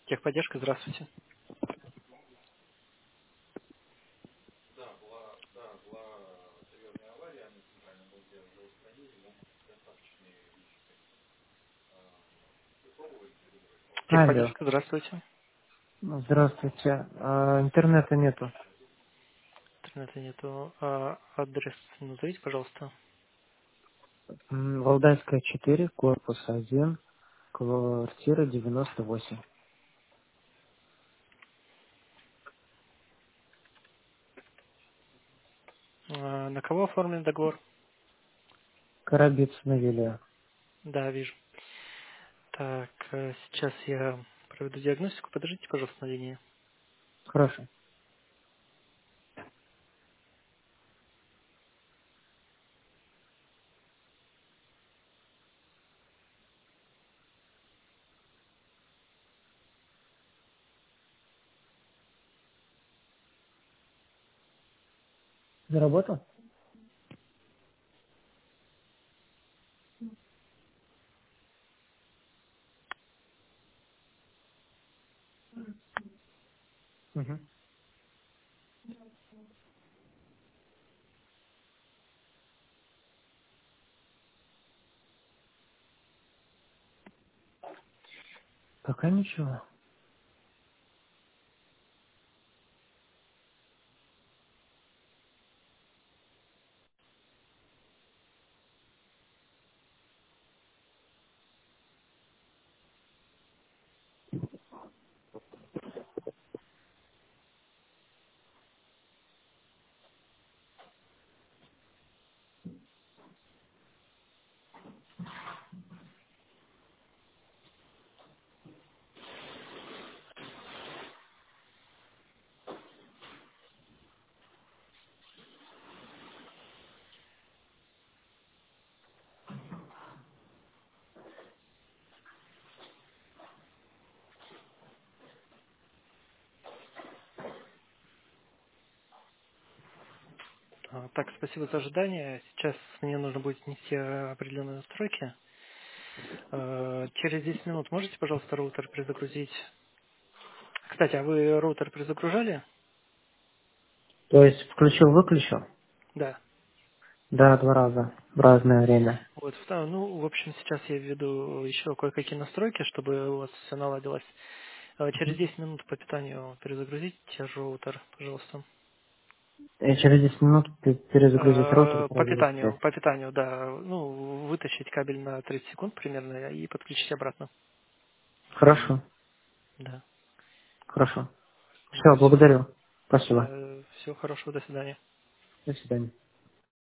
Техподдержка, здравствуйте. Алло, Техподдержка, здравствуйте. здравствуйте. Интернета нету. Интернета нету. Адрес назовите, пожалуйста. Валдайская 4, корпус 1, квартира 98. На кого оформлен договор? Коробицына Юлия. Да, вижу. Так, сейчас я проведу диагностику. Подождите, пожалуйста, на линии. Хорошо. Заработал? Угу. Пока ничего. Так, спасибо за ожидание. Сейчас мне нужно будет внести определенные настройки. Через 10 минут можете, пожалуйста, роутер перезагрузить? Кстати, а вы роутер перезагружали? То есть включил-выключил? Да. Да, 2 раза. В разное время. Вот, ну, в общем, сейчас я введу еще кое-какие настройки, чтобы у вас все наладилось. Через 10 минут по питанию перезагрузите роутер, пожалуйста. И через 10 минут перезагрузить роутер и проверить связь. По питанию, да. Ну, вытащить кабель на 30 секунд примерно и подключить обратно. Хорошо. Да. Хорошо. Вот, Все, все. благодарю. Спасибо. Да, всего хорошего, до свидания. До свидания.